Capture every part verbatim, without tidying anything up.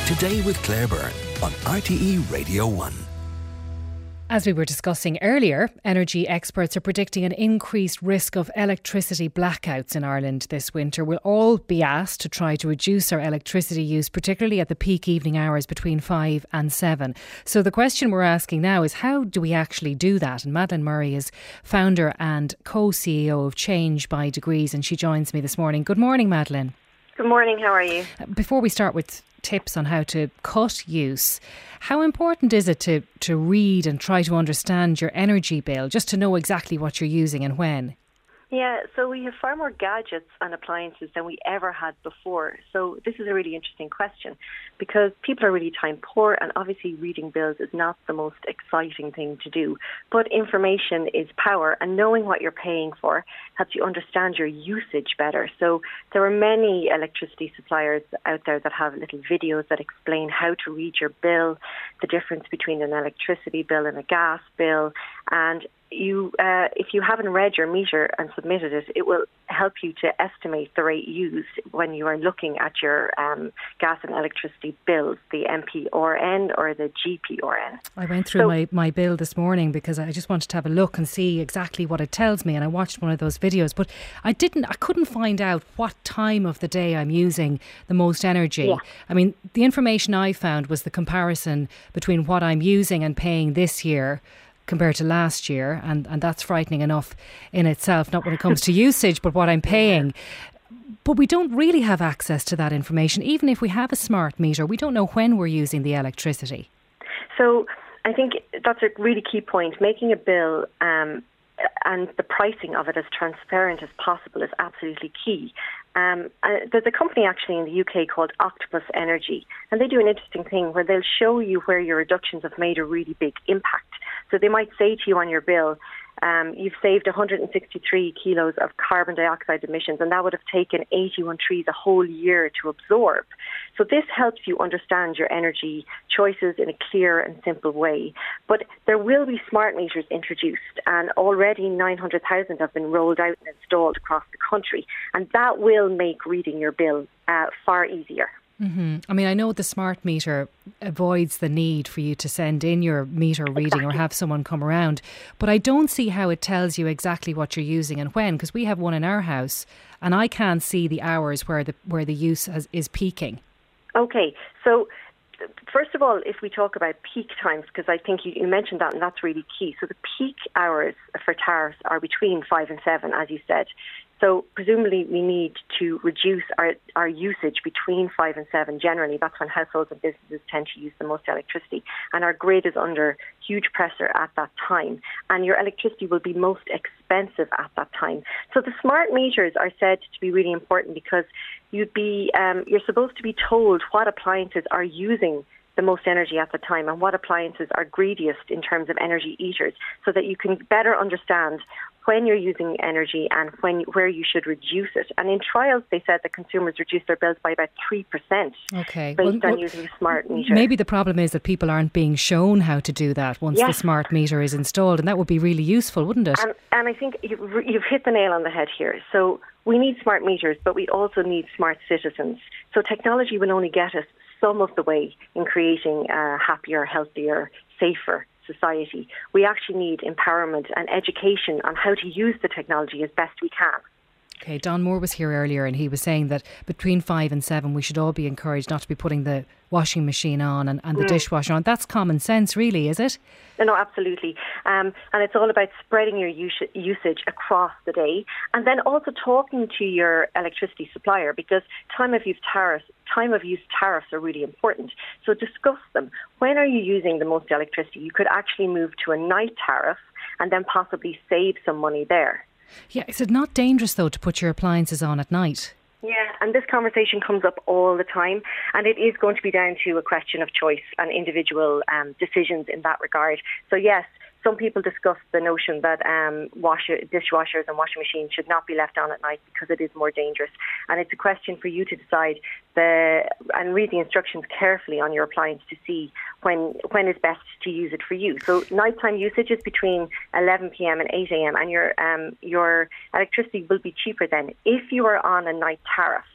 Today with Claire Byrne on R T E Radio one. As we were discussing earlier, energy experts are predicting an increased risk of electricity blackouts in Ireland this winter. We'll all be asked to try to reduce our electricity use, particularly at the peak evening hours between five and seven. So the question we're asking now is, how do we actually do that? And Madeleine Murray is founder and co-C E O of Change by Degrees, and she joins me this morning. Good morning, Madeleine. Good morning, how are you? Before we start with tips on how to cut use, how important is it to, to read and try to understand your energy bill, just to know exactly what you're using and when? Yeah, so we have far more gadgets and appliances than we ever had before. So this is a really interesting question because people are really time poor, and obviously reading bills is not the most exciting thing to do. But information is power, and knowing what you're paying for helps you understand your usage better. So there are many electricity suppliers out there that have little videos that explain how to read your bill, the difference between an electricity bill and a gas bill, and You, uh, if you haven't read your meter and submitted it, it will help you to estimate the rate used when you are looking at your um, gas and electricity bills, the M P R N or the G P R N. I went through so, my, my bill this morning because I just wanted to have a look and see exactly what it tells me, and I watched one of those videos, but I didn't, I couldn't find out what time of the day I'm using the most energy. Yeah. I mean, the information I found was the comparison between what I'm using and paying this year compared to last year, and, and that's frightening enough in itself, not when it comes to usage, but what I'm paying. But we don't really have access to that information. Even if we have a smart meter, we don't know when we're using the electricity. So I think that's a really key point. Making a bill um, and the pricing of it as transparent as possible is absolutely key. Um, uh, there's a company actually in the U K called Octopus Energy, and they do an interesting thing where they'll show you where your reductions have made a really big impact. So they might say to you on your bill, um, you've saved one hundred sixty-three kilos of carbon dioxide emissions, and that would have taken eighty-one trees a whole year to absorb. So this helps you understand your energy choices in a clear and simple way. But there will be smart meters introduced, and already nine hundred thousand have been rolled out and installed across the country, and that will make reading your bill uh, far easier. Mm-hmm. I mean, I know the smart meter avoids the need for you to send in your meter reading exactly. or have someone come around, but I don't see how it tells you exactly what you're using and when, because we have one in our house and I can't see the hours where the where the use has, is peaking. Okay, so first of all, if we talk about peak times, because I think you, you mentioned that and that's really key. So the peak hours for tariffs are between five and seven, as you said. So presumably we need to reduce our, our usage between five and seven generally. That's when households and businesses tend to use the most electricity. And our grid is under huge pressure at that time. And your electricity will be most expensive at that time. So the smart meters are said to be really important because you'd be um, you're supposed to be told what appliances are using the most energy at the time and what appliances are greediest in terms of energy eaters, so that you can better understand when you're using energy and when where you should reduce it. And in trials, they said that consumers reduced their bills by about three percent okay. based well, on well, using a smart meter. Maybe the problem is that people aren't being shown how to do that once yes. the smart meter is installed, and that would be really useful, wouldn't it? And, and I think you've, you've hit the nail on the head here. So we need smart meters, but we also need smart citizens. So technology will only get us some of the way in creating a happier, healthier, safer society. We actually need empowerment and education on how to use the technology as best we can. Okay, Don Moore was here earlier and he was saying that between five and seven we should all be encouraged not to be putting the washing machine on and, and the mm. dishwasher on. That's common sense really, is it? No, no, absolutely. Um, and it's all about spreading your us- usage across the day, and then also talking to your electricity supplier, because time of use tariffs, time of use tariffs are really important. So discuss them. When are you using the most electricity? You could actually move to a night tariff and then possibly save some money there. Yeah, is it not dangerous though to put your appliances on at night? Yeah, and this conversation comes up all the time, and it is going to be down to a question of choice and individual um, decisions in that regard. So yes, some people discuss the notion that um, washer, dishwashers and washing machines should not be left on at night because it is more dangerous. And it's a question for you to decide the and read the instructions carefully on your appliance to see when when is best to use it for you. So nighttime usage is between eleven p.m. and eight a.m. and your um, your electricity will be cheaper then if you are on a night tariff.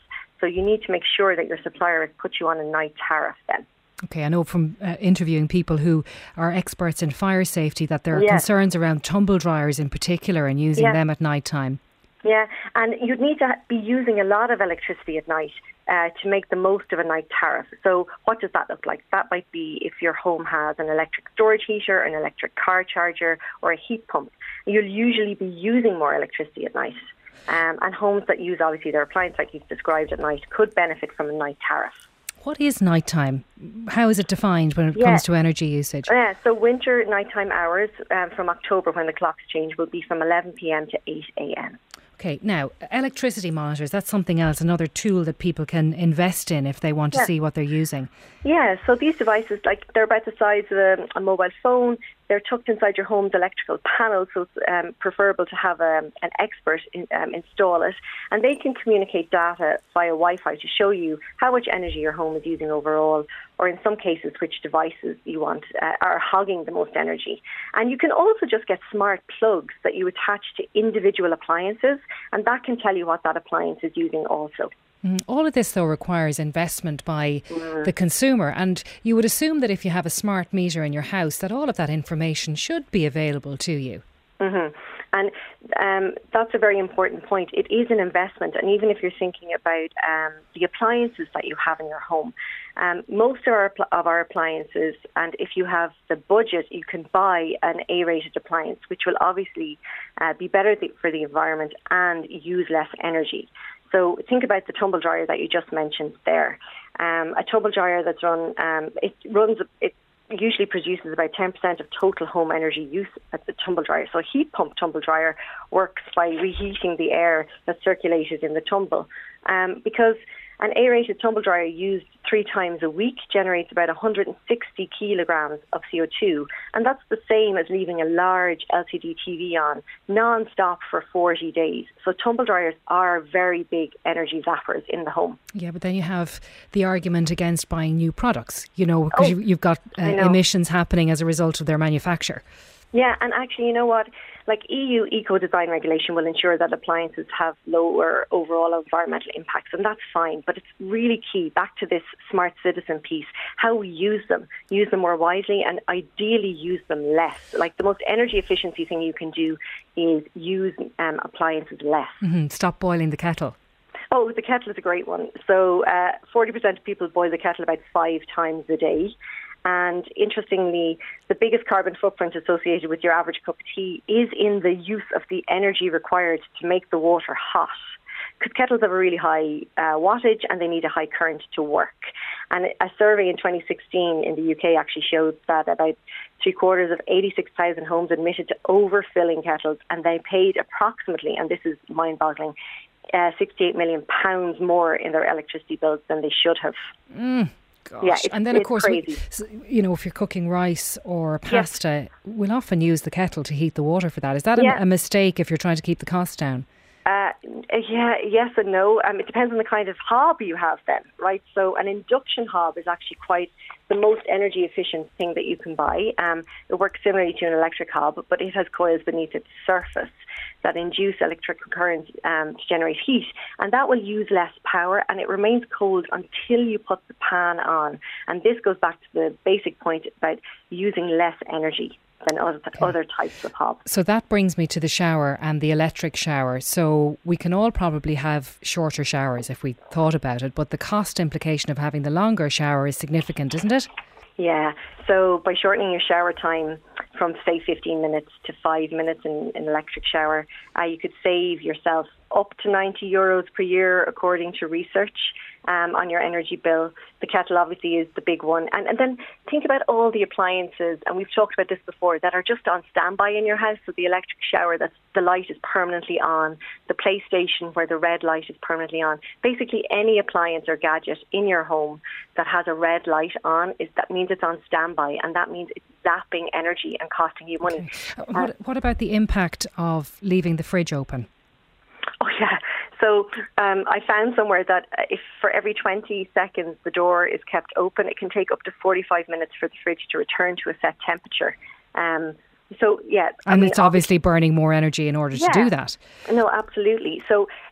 So you need to make sure that your supplier has put you on a night tariff then. Okay, I know from uh, interviewing people who are experts in fire safety that there are yeah. concerns around tumble dryers in particular and using yeah. them at night time. Yeah, and you'd need to be using a lot of electricity at night uh, to make the most of a night tariff. So what does that look like? That might be if your home has an electric storage heater, an electric car charger or a heat pump. You'll usually be using more electricity at night. Um, and homes that use obviously their appliance like you've described at night could benefit from a night tariff. What is nighttime? How is it defined when it yeah. comes to energy usage? Yeah, so winter nighttime hours um, from October when the clocks change will be from eleven p.m. to eight a.m. Okay, now, electricity monitors, that's something else, another tool that people can invest in if they want to yeah. see what they're using. Yeah, so these devices, like they're about the size of a, a mobile phone. They're tucked inside your home's electrical panel, so it's um, preferable to have a, an expert in, um, install it. And they can communicate data via Wi-Fi to show you how much energy your home is using overall, or in some cases, which devices you want uh, are hogging the most energy. And you can also just get smart plugs that you attach to individual appliances, and that can tell you what that appliance is using also. Mm, all of this, though, requires investment by mm. the consumer, and you would assume that if you have a smart meter in your house, that all of that information should be available to you. Mm-hmm. And um, that's a very important point. It is an investment, and even if you're thinking about um, the appliances that you have in your home, um, most of our, of our appliances, and if you have the budget, you can buy an A-rated appliance, which will obviously uh, be better th- for the environment and use less energy. So think about the tumble dryer that you just mentioned there. Um, a tumble dryer that's run, um, it runs, it usually produces about ten percent of total home energy use at the tumble dryer. So a heat pump tumble dryer works by reheating the air that's circulated in the tumble. Um, because an aerated tumble dryer used three times a week generates about one hundred sixty kilograms of C O two. And that's the same as leaving a large L C D T V on non-stop for forty days. So tumble dryers are very big energy zappers in the home. Yeah, but then you have the argument against buying new products, you know, because oh, you, you've got uh, emissions happening as a result of their manufacture. Yeah, and actually, you know what? Like E U eco-design regulation will ensure that appliances have lower overall environmental impacts, and that's fine. But it's really key, back to this smart citizen piece, how we use them. Use them more wisely and ideally use them less. Like the most energy efficiency thing you can do is use um, appliances less. Mm-hmm. Stop boiling the kettle. Oh, the kettle is a great one. So uh, forty percent of people boil the kettle about five times a day. And interestingly, the biggest carbon footprint associated with your average cup of tea is in the use of the energy required to make the water hot. Because kettles have a really high uh, wattage and they need a high current to work. And a survey in twenty sixteen in the U K actually showed that about three quarters of eighty-six thousand homes admitted to overfilling kettles, and they paid approximately, and this is mind-boggling, uh, sixty-eight million pounds more in their electricity bills than they should have. Mm. Gosh. Yeah, and then of course, we, you know, if you're cooking rice or pasta, yes. we'll often use the kettle to heat the water for that. Is that yeah. a, a mistake if you're trying to keep the cost down? Uh, yeah, yes and no. Um, it depends on the kind of hob you have then, right? So an induction hob is actually quite the most energy efficient thing that you can buy. Um, it works similarly to an electric hob, but it has coils beneath its surface that induce electrical current um, to generate heat, and that will use less power, and it remains cold until you put the pan on. And this goes back to the basic point about using less energy than other, okay. other types of hob. So that brings me to the shower and the electric shower. So we can all probably have shorter showers if we thought about it, but the cost implication of having the longer shower is significant, isn't it? Yeah, so by shortening your shower time from, say, fifteen minutes to five minutes in an electric shower, uh, you could save yourself up to ninety euros per year, according to research, um, on your energy bill. The kettle obviously is the big one. And, and then think about all the appliances, and we've talked about this before, that are just on standby in your house. So the electric shower, that's, the light is permanently on. The PlayStation, where the red light is permanently on. Basically any appliance or gadget in your home that has a red light on, is that means it's on standby, and that means it's zapping energy and costing you money. Okay. Uh, what, what about the impact of leaving the fridge open? Oh, yeah. So um, I found somewhere that if for every twenty seconds the door is kept open, it can take up to forty-five minutes for the fridge to return to a set temperature. Um, so, yeah. And I mean, it's obviously burning more energy in order yeah, to do that. No, absolutely. So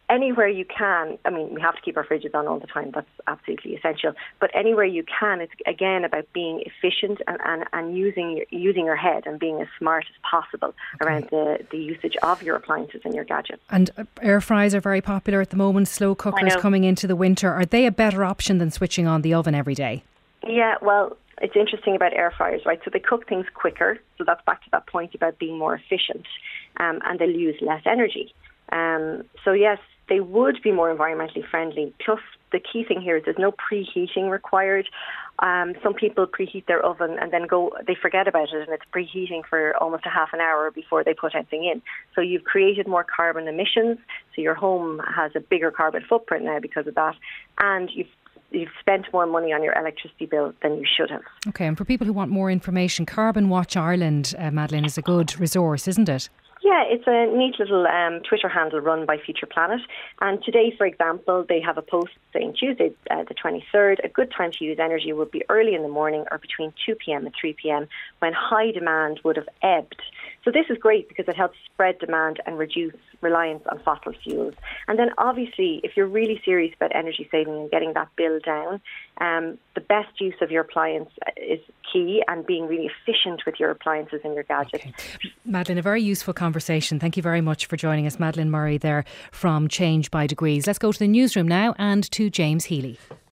anywhere you can, I mean, we have to keep our fridges on all the time. That's absolutely essential. But anywhere you can, it's again about being efficient and, and, and using your, using your head and being as smart as possible okay. around the, the usage of your appliances and your gadgets. And air fryers are very popular at the moment, slow cookers coming into the winter. Are they a better option than switching on the oven every day? Yeah, well, it's interesting about air fryers, right? So they cook things quicker. So that's back to that point about being more efficient, um, and they'll use less energy. Um, so yes, they would be more environmentally friendly. Plus, the key thing here is there's no preheating required. Um, some people preheat their oven and then go, they forget about it, and it's preheating for almost a half an hour before they put anything in. So you've created more carbon emissions. So your home has a bigger carbon footprint now because of that, and you've You've spent more money on your electricity bill than you should have. Okay, and for people who want more information, Carbon Watch Ireland, uh, Madeleine, is a good resource, isn't it? Yeah, it's a neat little um, Twitter handle run by Future Planet. And today, for example, they have a post saying Tuesday, uh, the twenty-third, a good time to use energy would be early in the morning or between two p.m. and three p.m. when high demand would have ebbed. So this is great because it helps spread demand and reduce reliance on fossil fuels. And then obviously, if you're really serious about energy saving and getting that bill down, um, the best use of your appliance is key, and being really efficient with your appliances and your gadgets. Okay. Madeleine, a very useful conversation. Thank you very much for joining us. Madeleine Murray there from Change by Degrees. Let's go to the newsroom now and to James Healy.